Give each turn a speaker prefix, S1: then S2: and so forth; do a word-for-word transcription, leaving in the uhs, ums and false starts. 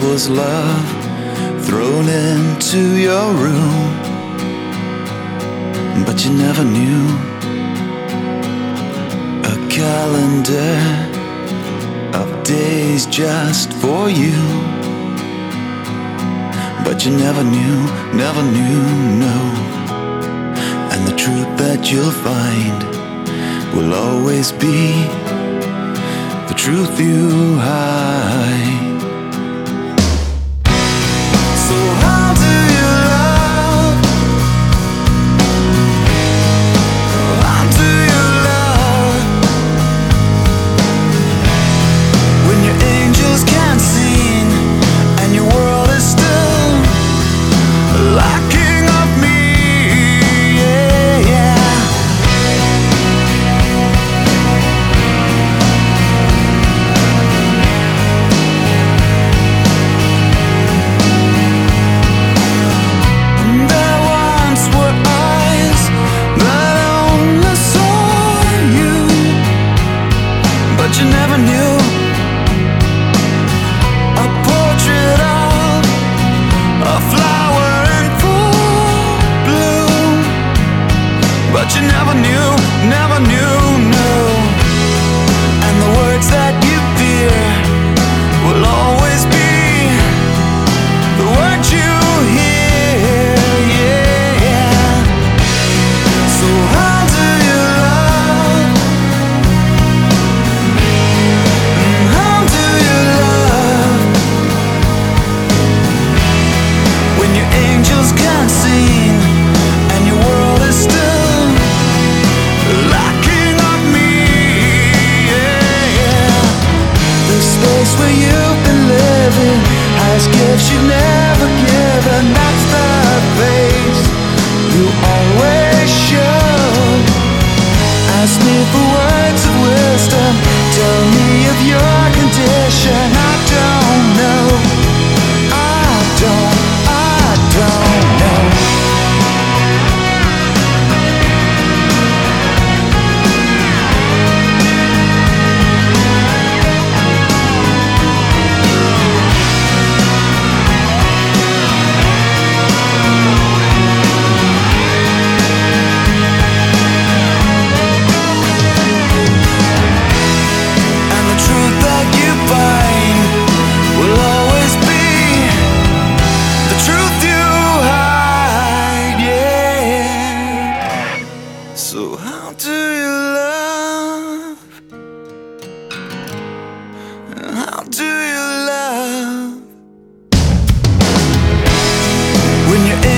S1: was love thrown into your room, but you never knew. A calendar of days just for you, but you never knew, never knew, no. And the truth that you'll find will always be the truth you hide. So how do you love? How do you love when your angels can't sing and your world is still lacking of me? Yeah, yeah. There once were eyes that only saw you, but you never knew. A portrait of a flower in full bloom, but you never knew, never knew, no. And the words that you fear will always be the words you hear, yeah, yeah. So how do you love? How do you love when your angels can't sing and your world is still lacking of me? Yeah, yeah. The space where you've been living has gifts you've never given. That's the face you always show. Ask me for words of wisdom. Tell me of your condition. I don't know. I don't. I don't know. And the truth that you find will always be the truth you hide, yeah. So how do you love? How do you love when you're